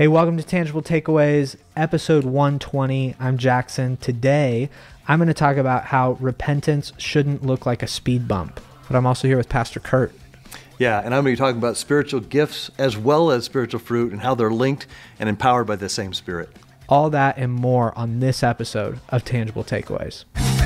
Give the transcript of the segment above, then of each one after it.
Hey, welcome to Tangible Takeaways, episode 120. I'm Jackson. Today, I'm going to talk about how repentance shouldn't look like a speed bump. But I'm also here with Pastor Kurt. Yeah, and I'm going to be talking about spiritual gifts as well as spiritual fruit and how they're linked and empowered by the same Spirit. All that and more on this episode of Tangible Takeaways.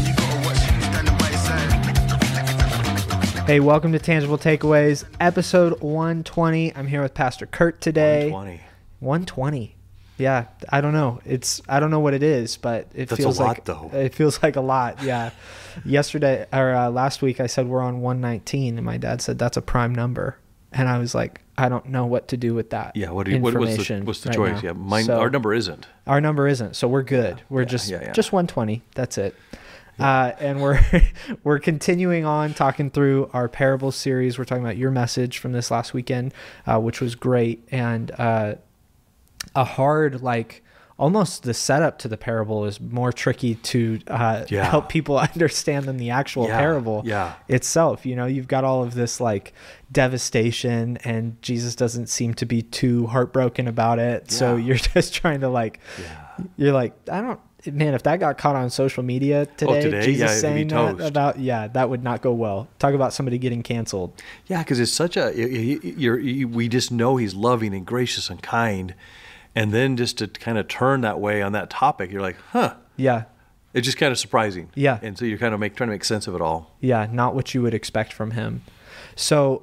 Hey, welcome to Tangible Takeaways, episode 120. I'm here with Pastor Kurt today. 120. Yeah, I don't know. I don't know what it is, but That's feels a lot, like though. It feels like a lot. Yeah. Yesterday or last week I said we're on 119 and my dad said that's a prime number. And I was like, I don't know what to do with that. Yeah, what's the right choice? now. Yeah, our number isn't. Our number isn't. So we're good. We're just 120. That's it. And we're continuing on talking through our parable series. We're talking about your message from this last weekend, which was great. And a hard, almost the setup to the parable is more tricky to help people understand than the actual parable itself. You know, you've got all of this devastation and Jesus doesn't seem to be too heartbroken about it. Yeah. So you're just trying to you're like, if that got caught on social media today, Jesus saying that about, that would not go well. Talk about somebody getting canceled. Yeah, because it's such we just know he's loving and gracious and kind. And then just to kind of turn that way on that topic, you're like, huh. Yeah. It's just kind of surprising. Yeah. And so you're kind of trying to make sense of it all. Yeah, not what you would expect from him. So,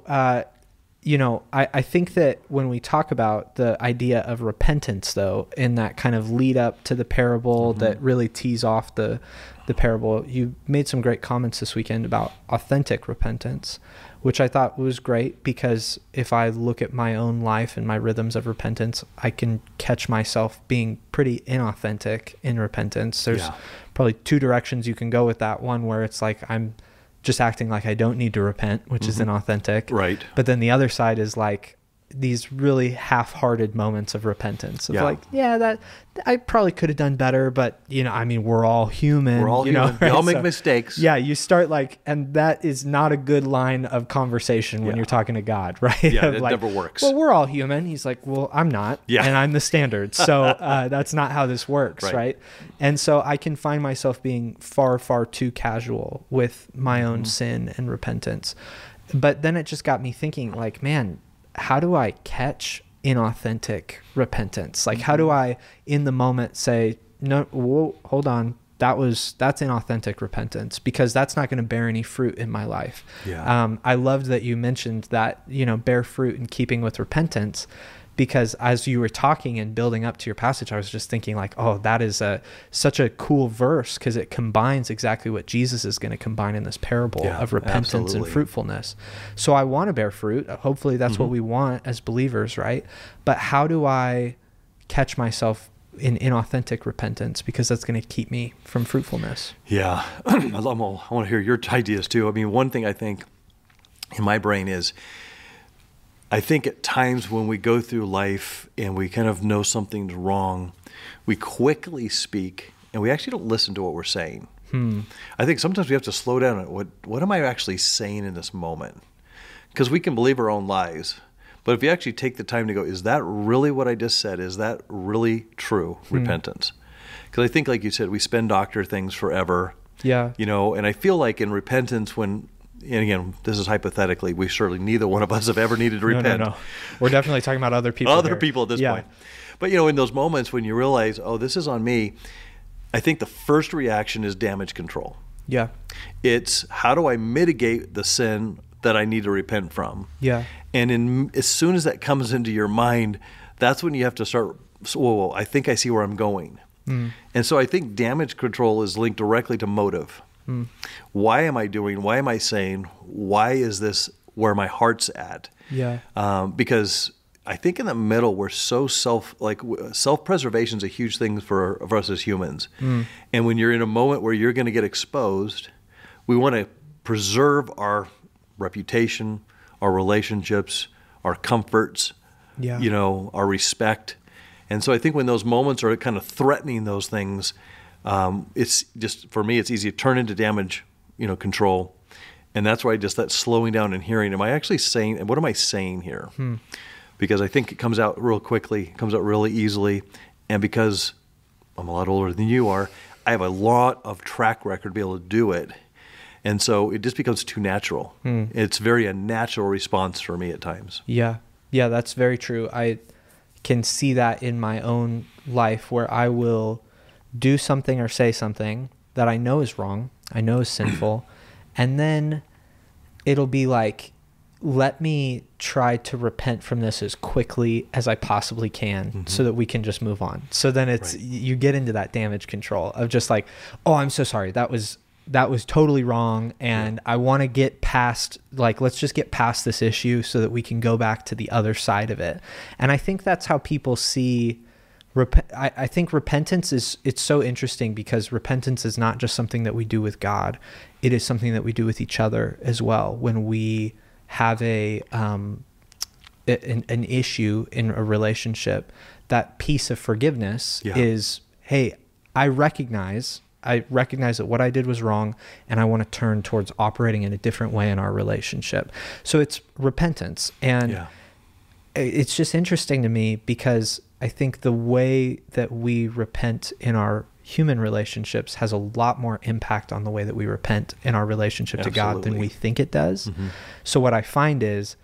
I think that when we talk about the idea of repentance, though, in that kind of lead up to the parable that really tees off the parable, you made some great comments this weekend about authentic repentance, which I thought was great because if I look at my own life and my rhythms of repentance, I can catch myself being pretty inauthentic in repentance. There's probably two directions you can go with that. One where it's like I'm just acting like I don't need to repent, which is inauthentic. Right. But then the other side is these really half-hearted moments of repentance of that I probably could have done better, but we're all human. We're all human. Right? We all make mistakes. Yeah, you start and that is not a good line of conversation when you're talking to God, right? Yeah, it never works. Well, we're all human. He's like, well, I'm not, and I'm the standard. So that's not how this works, right? And so I can find myself being far, far too casual with my own sin and repentance. But then it just got me thinking, man, how do I catch inauthentic repentance? How do I, in the moment, say, no, whoa, hold on, that's inauthentic repentance, because that's not going to bear any fruit in my life. Yeah. I loved that you mentioned that, bear fruit in keeping with repentance, because as you were talking and building up to your passage, I was just thinking that is such a cool verse, because it combines exactly what Jesus is going to combine in this parable of repentance and fruitfulness. So I want to bear fruit. Hopefully that's what we want as believers, right? But how do I catch myself in inauthentic repentance? Because that's going to keep me from fruitfulness. Yeah. I want to hear your ideas too. One thing I think in my brain is, I think at times when we go through life and we kind of know something's wrong, we quickly speak and we actually don't listen to what we're saying. I think sometimes we have to slow down at what am I actually saying in this moment? Because we can believe our own lies. But if you actually take the time to go, is that really what I just said? Is that really true repentance? Because I think, like you said, we spin doctor things forever. Yeah. And I feel like in repentance and again, this is hypothetically, we surely neither one of us have ever needed to repent. No. We're definitely talking about other people. People at this point. But in those moments when you realize, oh, this is on me, I think the first reaction is damage control. Yeah. It's how do I mitigate the sin that I need to repent from? Yeah. And as soon as that comes into your mind, that's when you have to start, whoa, I think I see where I'm going. And so I think damage control is linked directly to motive. Why am I doing? Why am I saying? Why is this where my heart's at? Yeah. Because I think in the middle we're so self-preservation is a huge thing for us as humans. And when you're in a moment where you're going to get exposed, we want to preserve our reputation, our relationships, our comforts, our respect. And so I think when those moments are kind of threatening those things, it's just, for me, it's easy to turn into damage, control. And that's why that slowing down and hearing, am I actually saying, and what am I saying here? because I think it comes out real quickly, it comes out really easily. And because I'm a lot older than you are, I have a lot of track record to be able to do it. And so it just becomes too natural. It's very a natural response for me at times. Yeah. Yeah, that's very true. I can see that in my own life where I will do something or say something that I know is wrong, I know is sinful, and then it'll be like, let me try to repent from this as quickly as I possibly can so that we can just move on. So then it's, you get into that damage control of just like, oh, I'm so sorry. That was totally wrong. And I want to get past, like, let's just get past this issue so that we can go back to the other side of it. And I think that's how people see, I think repentance it's so interesting because repentance is not just something that we do with God. It is something that we do with each other as well. When we have an issue in a relationship, that piece of forgiveness is, hey, I recognize that what I did was wrong, and I want to turn towards operating in a different way in our relationship. So it's repentance. And it's just interesting to me because I think the way that we repent in our human relationships has a lot more impact on the way that we repent in our relationship to God than we think it does. So what I find is,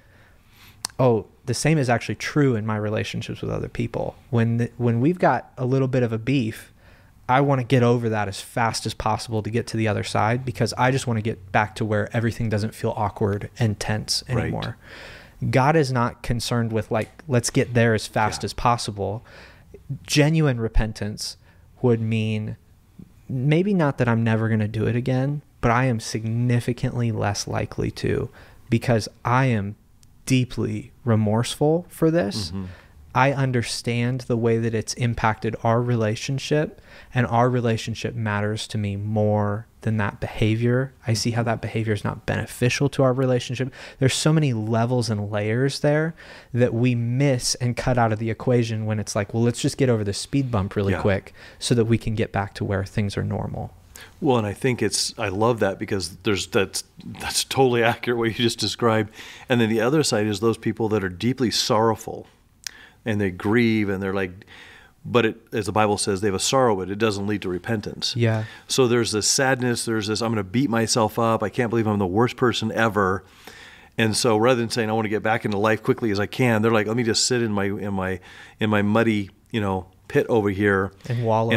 the same is actually true in my relationships with other people. When we've got a little bit of a beef, I want to get over that as fast as possible to get to the other side, because I just want to get back to where everything doesn't feel awkward and tense anymore. Right. God is not concerned with like, let's get there as fast as possible. Genuine repentance would mean maybe not that I'm never going to do it again, but I am significantly less likely to, because I am deeply remorseful for this. I understand the way that it's impacted our relationship, and our relationship matters to me more than that behavior. I see how that behavior is not beneficial to our relationship. There's so many levels and layers there that we miss and cut out of the equation when it's like, well, let's just get over the speed bump really quick so that we can get back to where things are normal. Well, and I think I love that because that's totally accurate what you just described. And then the other side is those people that are deeply sorrowful and they grieve and they're like, but as the Bible says, they have a sorrow, but it doesn't lead to repentance. Yeah. So there's this sadness, there's this, I'm going to beat myself up. I can't believe I'm the worst person ever. And so rather than saying I want to get back into life quickly as I can, they're like, let me just sit in my muddy, pit over here and wallow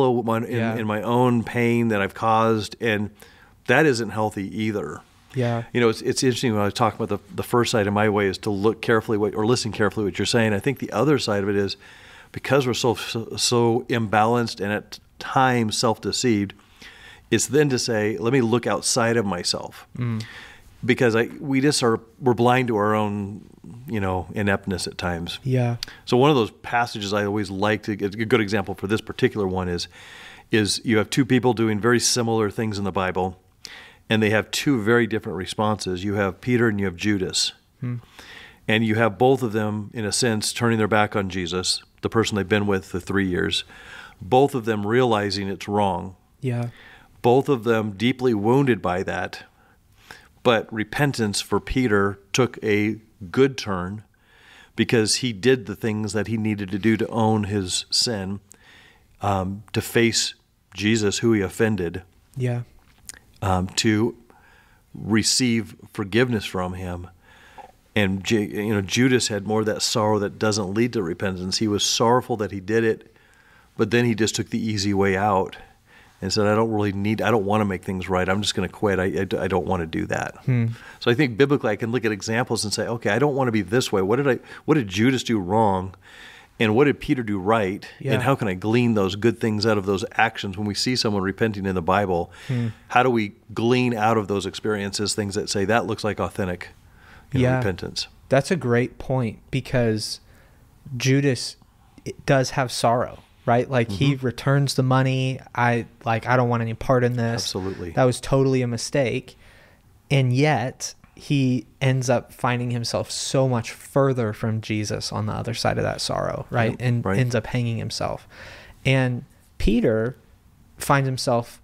in my own pain that I've caused. And that isn't healthy either. Yeah. It's interesting when I was talking about the first side of my way is to look carefully or listen carefully what you're saying. I think the other side of it is because we're so imbalanced and at times self-deceived, it's then to say, let me look outside of myself. Because we're blind to our own, ineptness at times. Yeah. So one of those passages I always like to get a good example for this particular one is you have two people doing very similar things in the Bible, and they have two very different responses. You have Peter and you have Judas. And you have both of them, in a sense, turning their back on Jesus, the person they've been with for 3 years. Both of them realizing it's wrong. Yeah. Both of them deeply wounded by that. But repentance for Peter took a good turn because he did the things that he needed to do to own his sin, to face Jesus, who he offended. Yeah. To receive forgiveness from him. And Judas had more of that sorrow that doesn't lead to repentance. He was sorrowful that he did it, but then he just took the easy way out and said, I don't want to make things right. I'm just going to quit. I don't want to do that. So I think biblically I can look at examples and say, okay, I don't want to be this way. What did Judas do wrong? And what did Peter do right? Yeah. And how can I glean those good things out of those actions? When we see someone repenting in the Bible, how do we glean out of those experiences things that say that looks like authentic repentance? That's a great point, because Judas does have sorrow, right? Like he returns the money. I don't want any part in this. Absolutely. That was totally a mistake. And yet he ends up finding himself so much further from Jesus on the other side of that sorrow, right? Ends up hanging himself. And Peter finds himself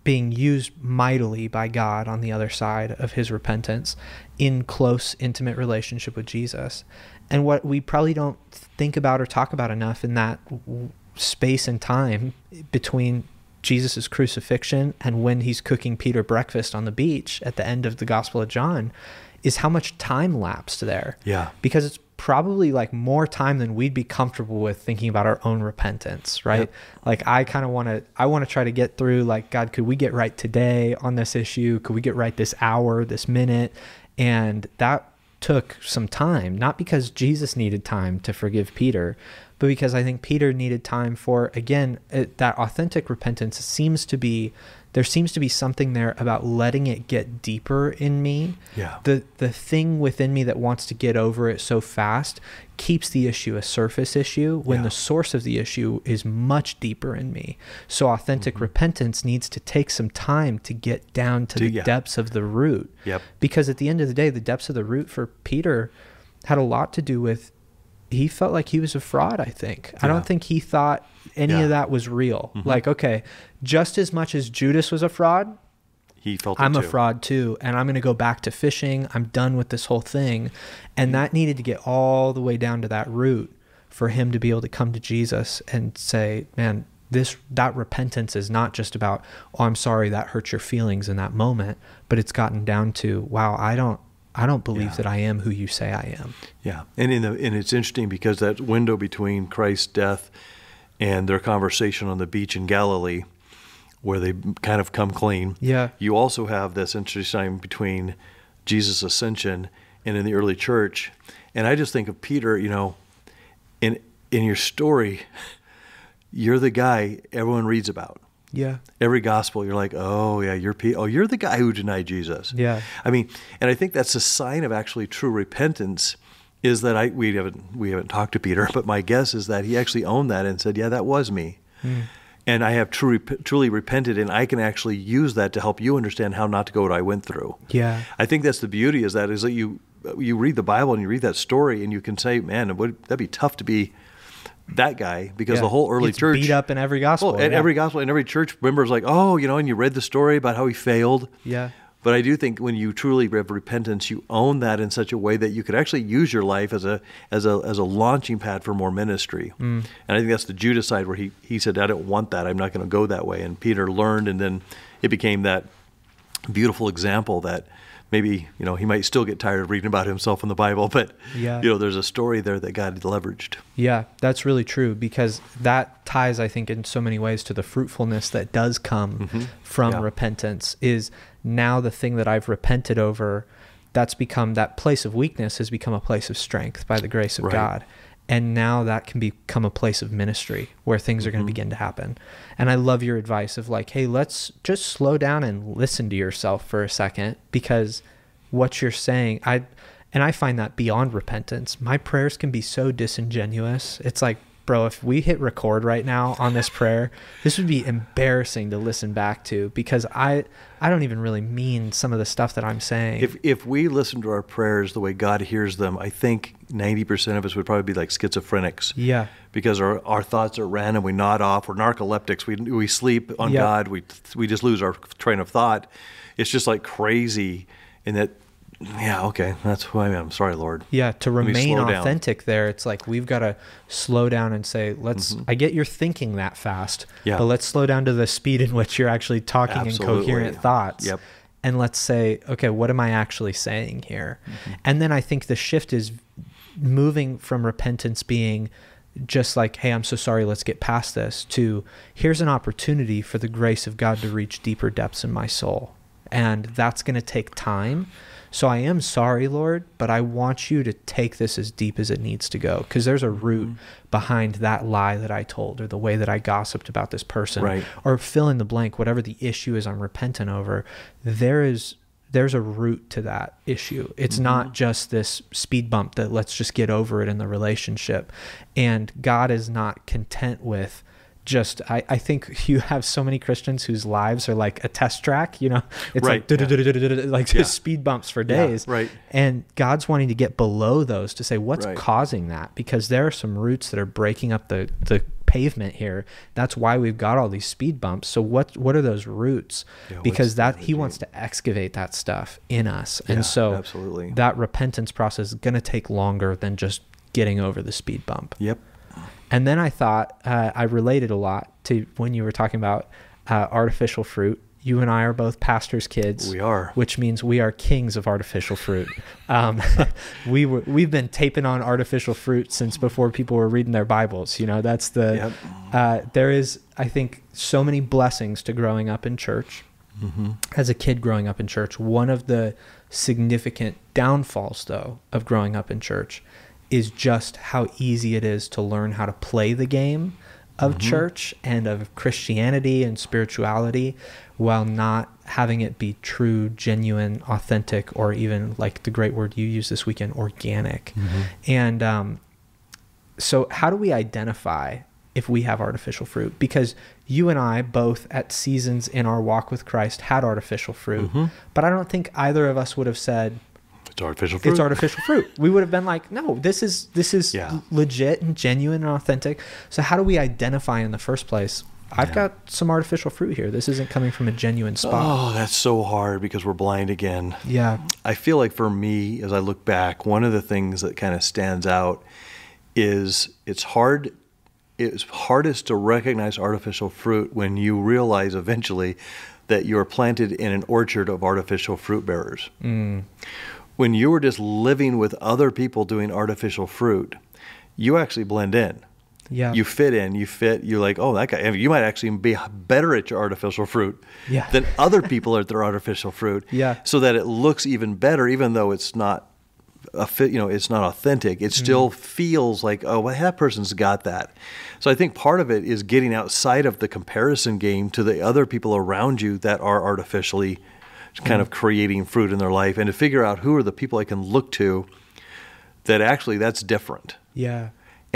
being used mightily by God on the other side of his repentance in close, intimate relationship with Jesus. And what we probably don't think about or talk about enough in that space and time between Jesus' crucifixion and when he's cooking Peter breakfast on the beach at the end of the Gospel of John is how much time lapsed there. Yeah. Because it's probably like more time than we'd be comfortable with thinking about our own repentance, right? Yep. Like I want to try to get through, like, God, could we get right today on this issue? Could we get right this hour, this minute? And that took some time, not because Jesus needed time to forgive Peter, but because I think Peter needed time for, again, that authentic repentance there seems to be something there about letting it get deeper in me. Yeah. The thing within me that wants to get over it so fast keeps the issue a surface issue when the source of the issue is much deeper in me. So authentic repentance needs to take some time to get down to the depths of the root. Yep. Because at the end of the day, the depths of the root for Peter had a lot to do with, he felt like he was a fraud, I think. I don't think he thought any of that was real. Like, okay, just as much as Judas was a fraud, he felt I'm a fraud too, and I'm going to go back to fishing. I'm done with this whole thing. And that needed to get all the way down to that root for him to be able to come to Jesus and say, man, that repentance is not just about, oh, I'm sorry that hurt your feelings in that moment, but it's gotten down to, wow, I don't believe that I am who you say I am. Yeah. And it's interesting because that window between Christ's death and their conversation on the beach in Galilee, where they kind of come clean. Yeah. You also have this interesting time between Jesus' ascension and in the early church. And I just think of Peter, in your story, you're the guy everyone reads about. Yeah. Every gospel, you're like, oh yeah, you're the guy who denied Jesus. Yeah. I mean, and I think that's a sign of actually true repentance. Is that we haven't talked to Peter, but my guess is that he actually owned that and said, yeah, that was me. And I have truly repented, and I can actually use that to help you understand how not to go what I went through. Yeah. I think that's the beauty is that you read the Bible and you read that story and you can say, man, that'd be tough to be that guy, because the whole early church beat up in every gospel. Well, and every gospel and every church member is like, oh, and you read the story about how he failed. Yeah. But I do think when you truly have repentance, you own that in such a way that you could actually use your life as a launching pad for more ministry. And I think that's the Judas side where he said, I don't want that. I'm not going to go that way. And Peter learned, and then it became that beautiful example that maybe, he might still get tired of reading about himself in the Bible, but there's a story there that God leveraged. Yeah, that's really true, because that ties, I think, in so many ways to the fruitfulness that does come from repentance. Is now the thing that I've repented over, that's become, that place of weakness has become a place of strength by the grace of God. And now that can become a place of ministry where things are going to begin to happen. And I love your advice of like, hey, let's just slow down and listen to yourself for a second, because what you're saying, I find that beyond repentance, my prayers can be so disingenuous. It's like, bro, if we hit record right now on this prayer, this would be embarrassing to listen back to, because I don't even really mean some of the stuff that I'm saying. If we listen to our prayers the way God hears them, I think 90% of us would probably be like schizophrenics. Yeah. Because our thoughts are random, we nod off, we're narcoleptics, we sleep on God, we just lose our train of thought. It's just like crazy in that. Yeah, okay, that's who I am. I'm sorry, Lord. Yeah, to remain authentic there, it's like we've got to slow down and say, I get you're thinking that fast, but let's slow down to the speed in which you're actually talking in coherent thoughts. Yep. And let's say, okay, what am I actually saying here? And then I think the shift is moving from repentance being just like, hey, I'm so sorry, let's get past this, to here's an opportunity for the grace of God to reach deeper depths in my soul. And that's going to take time. So I am sorry, Lord, but I want you to take this as deep as it needs to go, because there's a root behind that lie that I told, or the way that I gossiped about this person, or fill in the blank, whatever the issue is I'm repentant over. There's a root to that issue. It's not just this speed bump that let's just get over it in the relationship. And God is not content with just, I think you have so many Christians whose lives are like a test track, it's like just speed bumps for days. And God's wanting to get below those to say, what's causing that? Because there are some roots that are breaking up the pavement here. That's why we've got all these speed bumps. So what are those roots? Yeah, because he wants to excavate that stuff in us. And so absolutely. That repentance process is going to take longer than just getting over the speed bump. Yep. And then I thought, I related a lot to when you were talking about artificial fruit. You and I are both pastors' kids. We are. Which means we are kings of artificial fruit. We've been taping on artificial fruit since before people were reading their Bibles. That's there is, I think, so many blessings to growing up in church. Mm-hmm. As a kid growing up in church, one of the significant downfalls, though, of growing up in church is just how easy it is to learn how to play the game of mm-hmm. church and of Christianity and spirituality while not having it be true, genuine, authentic, or even, like the great word you used this weekend, organic. Mm-hmm. And so how do we identify if we have artificial fruit? Because you and I both at seasons in our walk with Christ had artificial fruit, mm-hmm. but I don't think either of us would have said, it's artificial fruit. It's artificial fruit. We would have been like, no, this is legit and genuine and authentic. So how do we identify in the first place? I've got some artificial fruit here. This isn't coming from a genuine spot. Oh, that's so hard because we're blind again. Yeah. I feel like for me, as I look back, one of the things that kind of stands out is it's hardest to recognize artificial fruit when you realize eventually that you're planted in an orchard of artificial fruit bearers. Mm. When you were just living with other people doing artificial fruit, you actually blend in. Yeah. You fit in, you're like, oh, that guy, you might actually be better at your artificial fruit than other people at their artificial fruit. Yeah. So that it looks even better, even though it's not it's not authentic. It still feels like, oh, well, that person's got that. So I think part of it is getting outside of the comparison game to the other people around you that are artificially kind of creating fruit in their life, and to figure out who are the people I can look to that actually that's different. Yeah.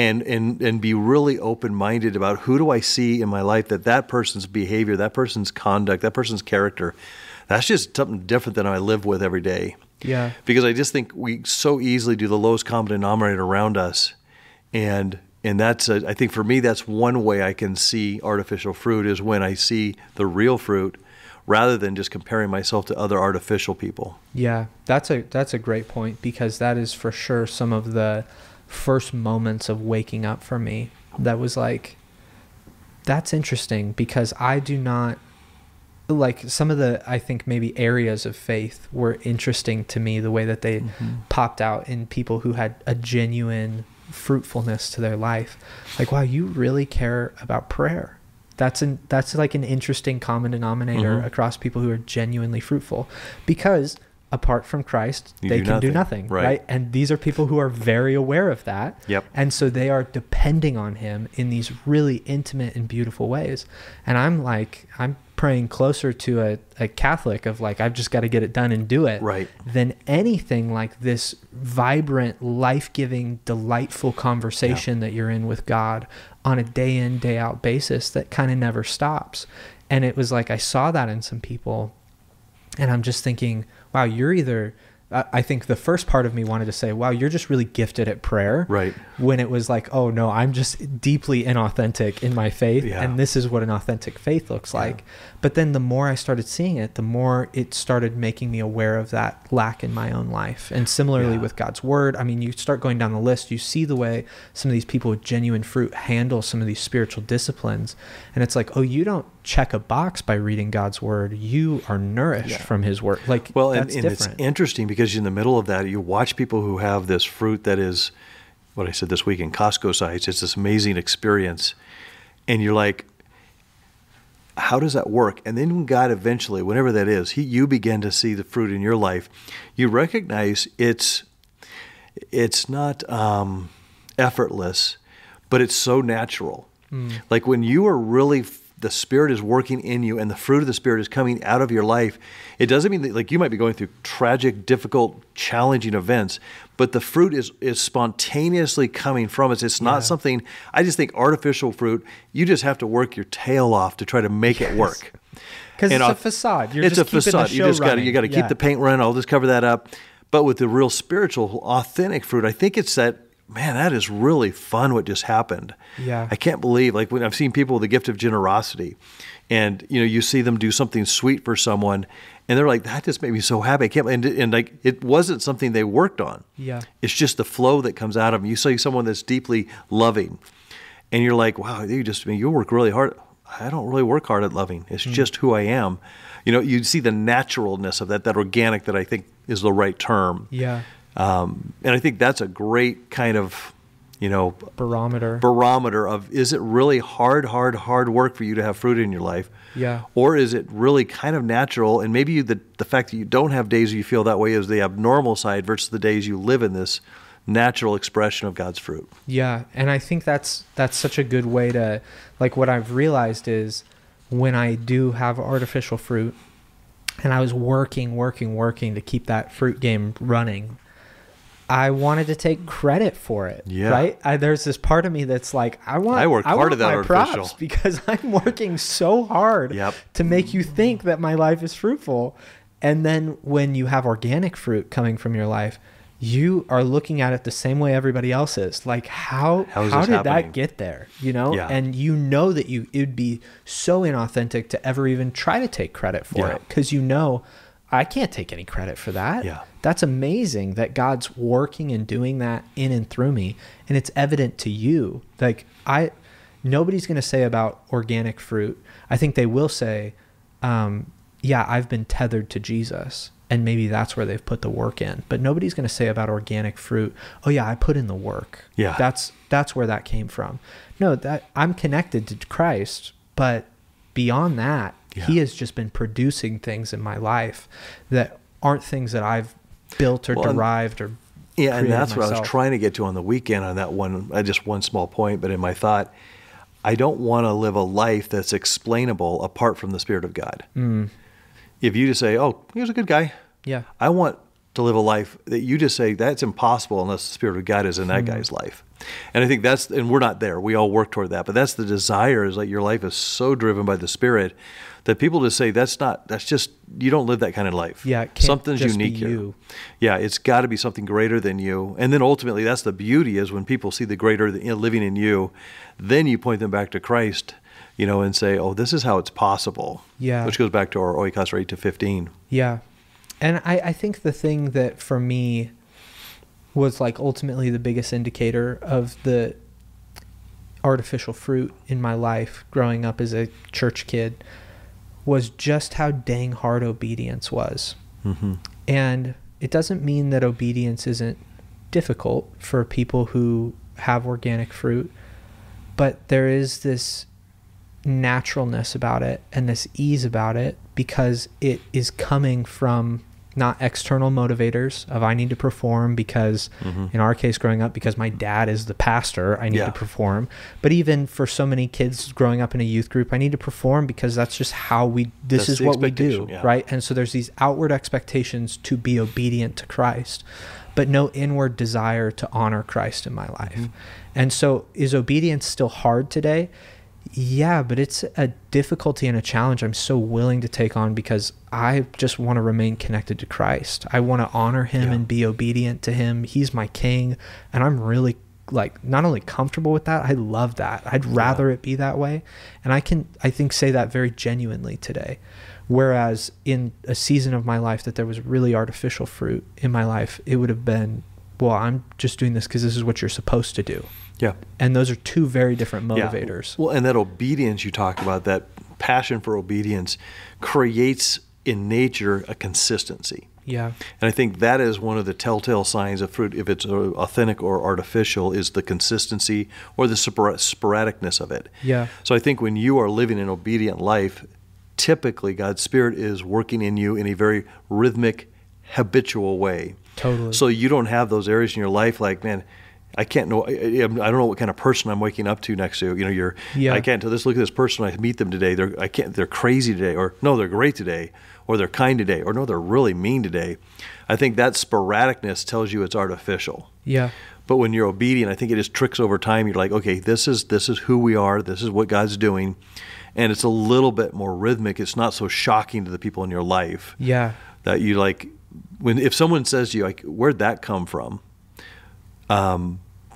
And be really open-minded about who do I see in my life that person's behavior, that person's conduct, that person's character, that's just something different than I live with every day. Yeah. Because I just think we so easily do the lowest common denominator around us. And that's, I think for me, that's one way I can see artificial fruit is when I see the real fruit rather than just comparing myself to other artificial people. Yeah, that's a great point, because that is for sure some of the first moments of waking up for me. That was like, that's interesting, because I do not, like some of the, I think maybe areas of faith were interesting to me, the way that they popped out in people who had a genuine fruitfulness to their life. Like, wow, you really care about prayer. That's like an interesting common denominator across people who are genuinely fruitful, because apart from Christ, they can do nothing, right? And these are people who are very aware of that. Yep. And so they are depending on him in these really intimate and beautiful ways. And I'm praying closer to a Catholic of like, I've just got to get it done and do it, than anything like this vibrant, life-giving, delightful conversation that you're in with God on a day in, day out basis that kind of never stops. And it was like, I saw that in some people, and I'm just thinking, wow, you're either, I think the first part of me wanted to say, wow, you're just really gifted at prayer. Right. When it was like, oh no, I'm just deeply inauthentic in my faith. Yeah. And this is what an authentic faith looks like. But then the more I started seeing it, the more it started making me aware of that lack in my own life. And similarly with God's word, I mean, you start going down the list, you see the way some of these people with genuine fruit handle some of these spiritual disciplines. And it's like, oh, you don't check a box by reading God's word. You are nourished from his word. Like, well, that's and different. It's interesting because in the middle of that, you watch people who have this fruit that is, what I said this week in Costco size, it's this amazing experience. And you're like, how does that work? And then when God eventually, whenever that is, you begin to see the fruit in your life, you recognize it's not effortless, but it's so natural. Like when you are really, the Spirit is working in you and the fruit of the Spirit is coming out of your life, it doesn't mean that, like, you might be going through tragic, difficult, challenging events, but the fruit is spontaneously coming from us. It's not something, I just think artificial fruit, you just have to work your tail off to try to make it work. Because it's a facade. It's a facade. You got to keep the paint running. I'll just cover that up. But with the real spiritual, authentic fruit, I think it's that man, that is really fun what just happened. Yeah. I can't believe, like when I've seen people with the gift of generosity and, you see them do something sweet for someone and they're like, that just made me so happy. I can't, and like, it wasn't something they worked on. Yeah. It's just the flow that comes out of them. You see someone that's deeply loving and you're like, wow, you work really hard. I don't really work hard at loving. It's just who I am. You see the naturalness of that organic that I think is the right term. Yeah. And I think that's a great kind of, barometer of, is it really hard work for you to have fruit in your life? Yeah. Or is it really kind of natural? And maybe the fact that you don't have days you feel that way is the abnormal side versus the days you live in this natural expression of God's fruit. Yeah. And I think that's such a good way to, like, what I've realized is when I do have artificial fruit and I was working to keep that fruit game running, I wanted to take credit for it, right? There's this part of me that's like, I want my props because I'm working so hard to make you think that my life is fruitful. And then when you have organic fruit coming from your life, you are looking at it the same way everybody else is. Like, how did that get there? And that it would be so inauthentic to ever even try to take credit for it because I can't take any credit for that. Yeah. That's amazing that God's working and doing that in and through me. And it's evident to you. Like, nobody's going to say about organic fruit. I think they will say, I've been tethered to Jesus. And maybe that's where they've put the work in. But nobody's going to say about organic fruit, oh yeah, I put in the work. Yeah. That's where that came from. No, that I'm connected to Christ, but beyond that, He has just been producing things in my life that aren't things that I've built or derived or and that's what I was trying to get to on the weekend on that one, just one small point, but in my thought, I don't want to live a life that's explainable apart from the Spirit of God. If you just say, oh, he was a good guy. Yeah. I want to live a life that you just say that's impossible unless the Spirit of God is in that guy's life. And I think and we're not there. We all work toward that, but that's the desire, is like your life is so driven by the Spirit that people just say, you don't live that kind of life. Yeah. Something's unique here. Yeah. It's got to be something greater than you. And then ultimately that's the beauty, is when people see the greater living in you, then you point them back to Christ, and say, oh, this is how it's possible. Yeah. Which goes back to our oikos 8-15. Yeah. And I think the thing that for me was like ultimately the biggest indicator of the artificial fruit in my life growing up as a church kid was just how dang hard obedience was. Mm-hmm. And it doesn't mean that obedience isn't difficult for people who have organic fruit, but there is this naturalness about it and this ease about it because it is coming from not external motivators of I need to perform because in our case growing up, because my dad is the pastor, I need to perform. But even for so many kids growing up in a youth group, I need to perform because that's just how this is what we do, right? And so there's these outward expectations to be obedient to Christ, but no inward desire to honor Christ in my life. And so is obedience still hard today? Yeah, but it's a difficulty and a challenge I'm so willing to take on because I just want to remain connected to Christ. I want to honor Him and be obedient to Him. He's my King, and I'm really not only comfortable with that, I love that. I'd rather it be that way. And I think say that very genuinely today. Whereas in a season of my life that there was really artificial fruit in my life, it would have been, well, I'm just doing this because this is what you're supposed to do. Yeah. And those are two very different motivators. Well, and that obedience you talked about, that passion for obedience, creates in nature a consistency. Yeah. And I think that is one of the telltale signs of fruit, if it's authentic or artificial, is the consistency or the sporadicness of it. Yeah. So I think when you are living an obedient life, typically God's Spirit is working in you in a very rhythmic, habitual way. Totally. So you don't have those areas in your life like, man, I don't know what kind of person I'm waking up to next to. I can't tell this. Look at this person. I meet them today. They're crazy today, or no, they're great today, or they're kind today, or no, they're really mean today. I think that sporadicness tells you it's artificial. Yeah. But when you're obedient, I think it just tricks over time. You're like, okay, this is who we are. This is what God's doing, and it's a little bit more rhythmic. It's not so shocking to the people in your life. Yeah. That you like if someone says to you, like, where'd that come from?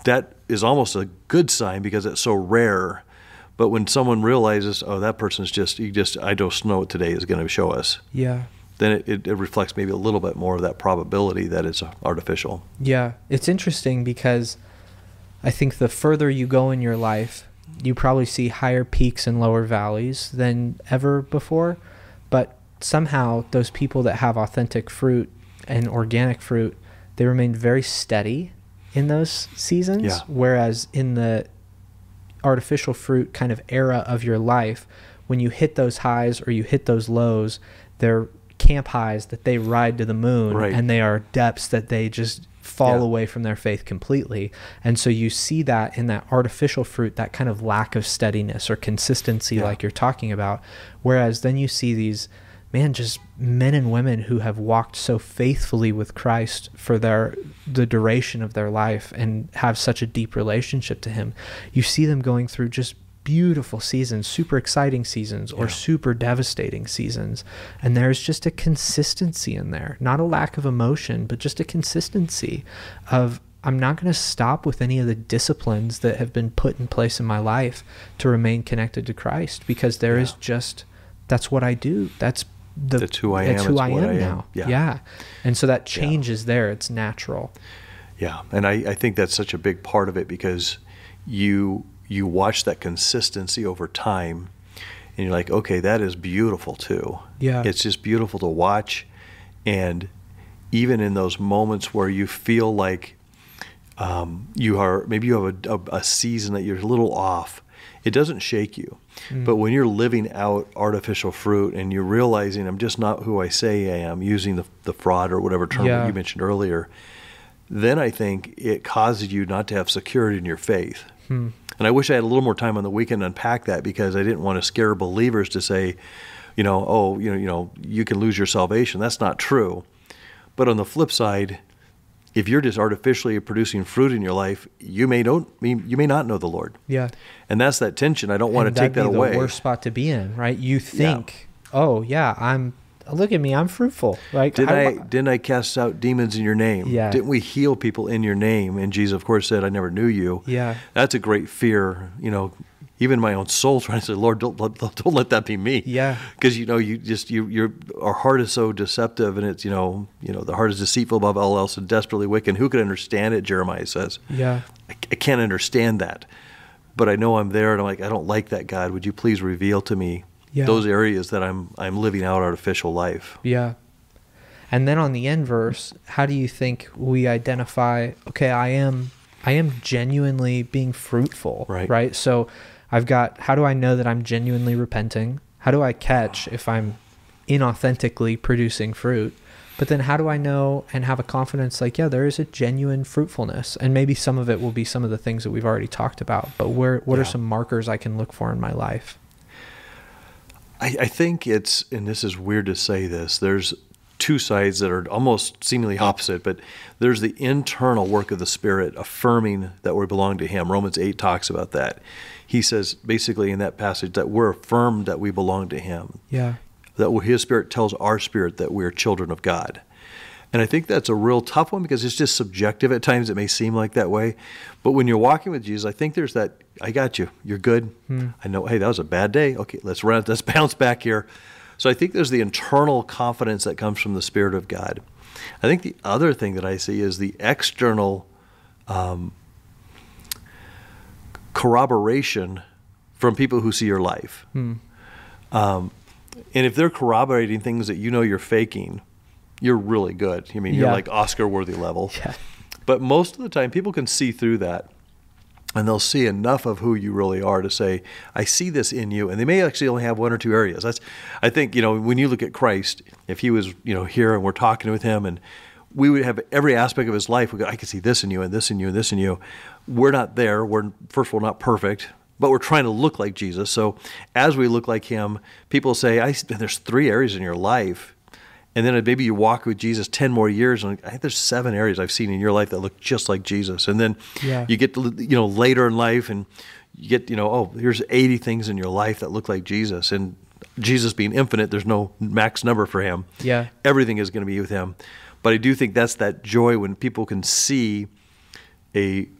that is almost a good sign because it's so rare. But when someone realizes, oh, that person's I don't know what today is going to show us. Yeah. Then it reflects maybe a little bit more of that probability that it's artificial. Yeah. It's interesting because I think the further you go in your life, you probably see higher peaks and lower valleys than ever before. But somehow those people that have authentic fruit and organic fruit, they remain very steady in those seasons. Yeah. Whereas in the artificial fruit kind of era of your life, when you hit those highs or you hit those lows, they're camp highs that they ride to the moon, right. and they are depths that they just fall away from their faith completely. And so you see that in that artificial fruit, that kind of lack of steadiness or consistency like you're talking about. Whereas then you see these, just men and women who have walked so faithfully with Christ for the duration of their life and have such a deep relationship to him. You see them going through just beautiful seasons, super exciting seasons, or super devastating seasons. And there's just a consistency in there, not a lack of emotion, but just a consistency of, I'm not going to stop with any of the disciplines that have been put in place in my life to remain connected to Christ, because there is just, that's what I do. That's who I am. That's who I am now. Yeah. And so that change is there. It's natural. Yeah. And I think that's such a big part of it, because you watch that consistency over time and you're like, okay, that is beautiful too. Yeah. It's just beautiful to watch. And even in those moments where you feel like you have a season that you're a little off, it doesn't shake you. But when you're living out artificial fruit and you're realizing I'm just not who I say I am, using the fraud or whatever term that you mentioned earlier, then I think it causes you not to have security in your faith. And I wish I had a little more time on the weekend to unpack that, because I didn't want to scare believers to say, you can lose your salvation. That's not true. But on the flip side, if you're just artificially producing fruit in your life, you may not know the Lord. Yeah. And that's that tension. I don't want to take that away. The worst spot to be in, right? You think, look at me, I'm fruitful. Like, didn't I cast out demons in your name? Yeah. Didn't we heal people in your name? And Jesus, of course, said, I never knew you. Yeah. That's a great fear. Even my own soul trying to say, Lord, don't let that be me. Yeah. Because our heart is so deceptive, and it's the heart is deceitful above all else and desperately wicked. Who could understand it? Jeremiah says. Yeah. I can't understand that, but I know I'm there, and I'm like, I don't like that, God. Would you please reveal to me those areas that I'm living out artificial life? Yeah. And then on the end verse, how do you think we identify? Okay, I am genuinely being fruitful. Right. So how do I know that I'm genuinely repenting? How do I catch if I'm inauthentically producing fruit? But then how do I know and have a confidence there is a genuine fruitfulness? And maybe some of it will be some of the things that we've already talked about, but what are some markers I can look for in my life? I think and this is weird to say this, there's two sides that are almost seemingly opposite, but there's the internal work of the Spirit affirming that we belong to Him. Romans 8 talks about that. He says basically in that passage that we're affirmed that we belong to Him. Yeah. That His Spirit tells our spirit that we're children of God. And I think that's a real tough one, because it's just subjective. At times it may seem like that way. But when you're walking with Jesus, I think there's that, I got you. You're good. I know, hey, that was a bad day. Okay, let's bounce back here. So I think there's the internal confidence that comes from the Spirit of God. I think the other thing that I see is the external corroboration from people who see your life. And if they're corroborating things that you're faking, you're really good. You're like Oscar-worthy level. Yeah. But most of the time, people can see through that, and they'll see enough of who you really are to say, I see this in you. And they may actually only have one or two areas. I think, when you look at Christ, if He was, here and we're talking with Him, and we would have every aspect of His life, we go, I can see this in you and this in you and this in you. We're not there. We're, first of all, not perfect, but we're trying to look like Jesus. So as we look like Him, people say, there's 3 areas in your life. And then maybe you walk with Jesus 10 more years, and I think there's 7 areas I've seen in your life that look just like Jesus. And then you get to, later in life, and you get, here's 80 things in your life that look like Jesus. And Jesus being infinite, there's no max number for Him. Yeah. Everything is going to be with Him. But I do think that's that joy when people can see a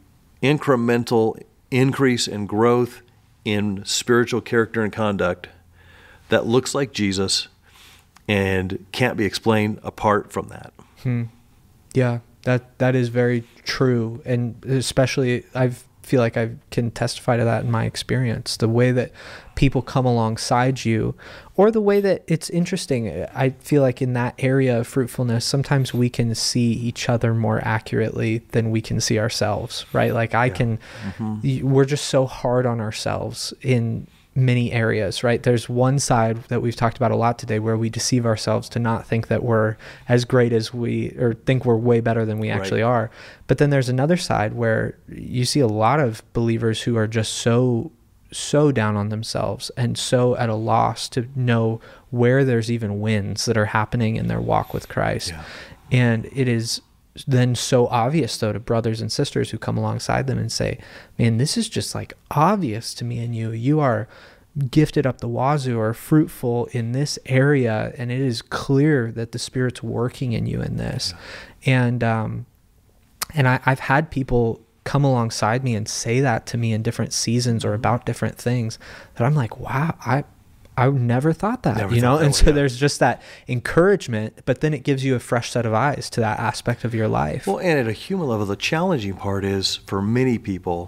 incremental increase in growth in spiritual character and conduct that looks like Jesus and can't be explained apart from that. Yeah, that is very true. And especially I feel like I can testify to that in my experience. The way that people come alongside you, or the way that it's interesting. I feel like in that area of fruitfulness, sometimes we can see each other more accurately than we can see ourselves, right? Like we're just so hard on ourselves in many areas, right? There's one side that we've talked about a lot today where we deceive ourselves to not think that we're as great as or think we're way better than we actually are. But then there's another side where you see a lot of believers who are just so down on themselves and so at a loss to know where there's even wins that are happening in their walk with Christ. Yeah. And it is then so obvious though to brothers and sisters who come alongside them and say, man, this is just like obvious to me and you are gifted up the wazoo or fruitful in this area, and it is clear that the Spirit's working in you in this. Yeah. And I've had people come alongside me and say that to me in different seasons or about different things that I'm like, wow, I never thought that, So there's just that encouragement, but then it gives you a fresh set of eyes to that aspect of your life. Well, and at a human level, the challenging part is for many people,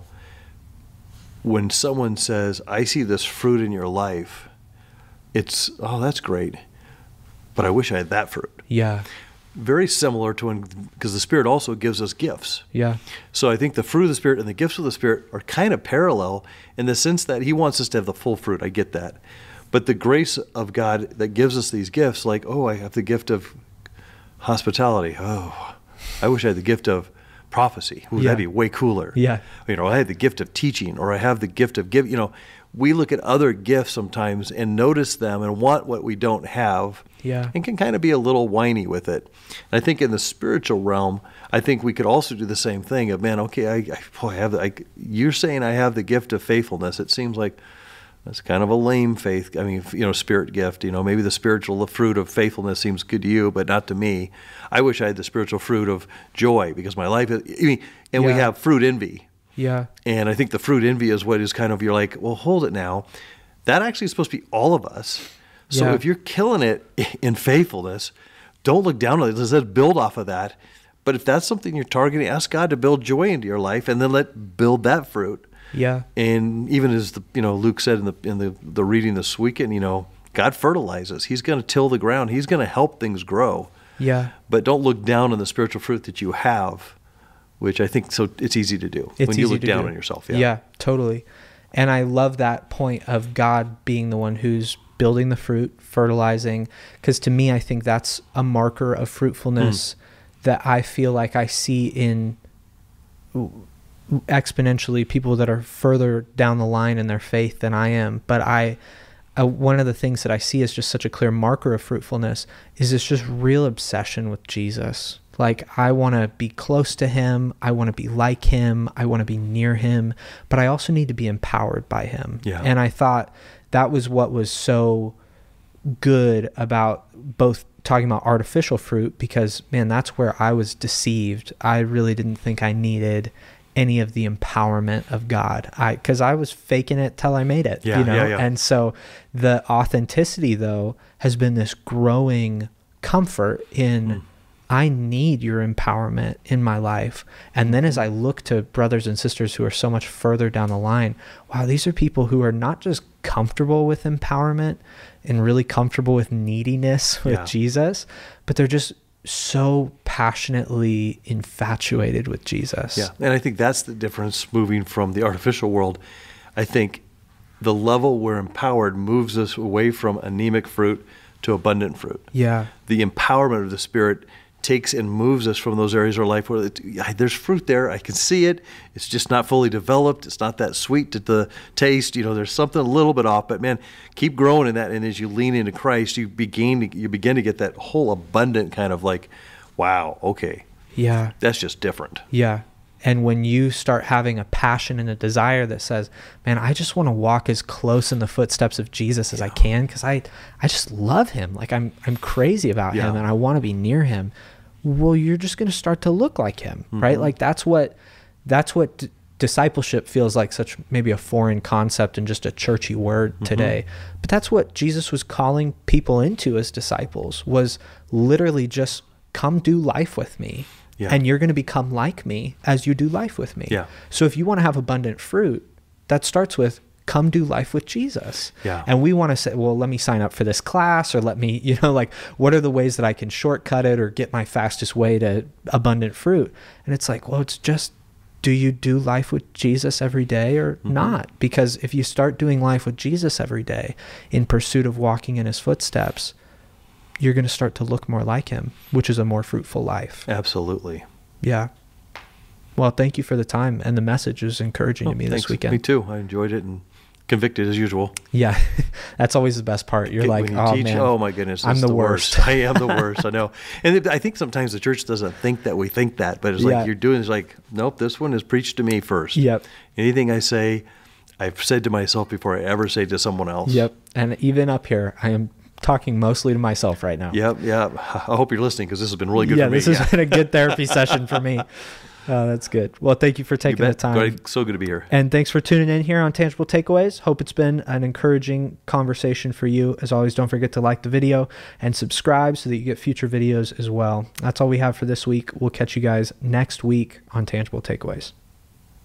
when someone says, I see this fruit in your life, it's, oh, that's great, but I wish I had that fruit. Yeah. Very similar to because the Spirit also gives us gifts. Yeah. So I think the fruit of the Spirit and the gifts of the Spirit are kind of parallel in the sense that He wants us to have the full fruit. I get that. But the grace of God that gives us these gifts, like, oh, I have the gift of hospitality. Oh, I wish I had the gift of prophecy. Ooh, that'd be way cooler. Yeah. I had the gift of teaching, or I have the gift of giving. We look at other gifts sometimes and notice them and want what we don't have. Yeah. And can kind of be a little whiny with it. And I think in the spiritual realm, I think we could also do the same thing of, man, okay, you're saying I have the gift of faithfulness. It seems like that's kind of a lame faith. I mean, spirit gift, maybe the spiritual fruit of faithfulness seems good to you, but not to me. I wish I had the spiritual fruit of joy because my life is, we have fruit envy. Yeah. And I think the fruit envy is what is kind of, you're like, well, hold it now. That actually is supposed to be all of us. So if you're killing it in faithfulness, don't look down on it. Let's build off of that. But if that's something you're targeting, ask God to build joy into your life, and then build that fruit. Yeah. And even as Luke said in the reading this weekend, God fertilizes. He's going to till the ground. He's going to help things grow. Yeah. But don't look down on the spiritual fruit that you have, which I think it's easy to do when you look down on yourself. Yeah, totally. And I love that point of God being the one who's building the fruit, fertilizing, because to me, I think that's a marker of fruitfulness that I feel like I see in exponentially people that are further down the line in their faith than I am. But one of the things that I see as just such a clear marker of fruitfulness is this just real obsession with Jesus. Like, I want to be close to Him. I want to be like Him. I want to be near Him, but I also need to be empowered by Him. Yeah. And I thought that was what was so good about both talking about artificial fruit, because, man, that's where I was deceived. I really didn't think I needed any of the empowerment of God. Because I was faking it till I made it, Yeah. And so the authenticity, though, has been this growing comfort in I need your empowerment in my life. And then as I look to brothers and sisters who are so much further down the line, wow, these are people who are not just comfortable with empowerment and really comfortable with neediness with Jesus, but they're just so passionately infatuated with Jesus. Yeah, and I think that's the difference moving from the artificial world. I think the level we're empowered moves us away from anemic fruit to abundant fruit. Yeah. The empowerment of the Spirit takes and moves us from those areas of our life where there's fruit there. I can see it. It's just not fully developed. It's not that sweet to the taste. There's something a little bit off. But man, keep growing in that. And as you lean into Christ, you begin to get that whole abundant kind of like, wow, okay. Yeah. That's just different. Yeah. And when you start having a passion and a desire that says, man, I just want to walk as close in the footsteps of Jesus as I can, because I just love Him. Like I'm crazy about Him, and I want to be near Him. Well, you're just going to start to look like Him, right? Like that's what discipleship feels like such maybe a foreign concept and just a churchy word today. But that's what Jesus was calling people into as disciples, was literally just come do life with me. Yeah. And you're going to become like me as you do life with me. Yeah. So if you want to have abundant fruit, that starts with come do life with Jesus. Yeah. And we want to say, well, let me sign up for this class, or let me, like, what are the ways that I can shortcut it or get my fastest way to abundant fruit? And it's like, well, it's just, do you do life with Jesus every day or not? Because if you start doing life with Jesus every day in pursuit of walking in his footsteps, you're going to start to look more like him, which is a more fruitful life. Absolutely. Yeah. Well, thank you for the time, and the message was encouraging to me this weekend. Me too. I enjoyed it and convicted as usual. Yeah. That's always the best part. You're like, when you teach, man, oh my goodness, I'm the worst. I am the worst. I know. And I think sometimes the church doesn't think that we think that, but it's like you're doing is like, nope, this one is preached to me first. Yep. Anything I say, I've said to myself before I ever say to someone else. Yep. And even up here, I am talking mostly to myself right now. Yep. Yeah. I hope you're listening, because this has been really good for me. This has been a good therapy session for me. Oh, that's good. Well, thank you for taking the time. So good to be here. And thanks for tuning in here on Tangible Takeaways. Hope it's been an encouraging conversation for you. As always, don't forget to like the video and subscribe so that you get future videos as well. That's all we have for this week. We'll catch you guys next week on Tangible Takeaways.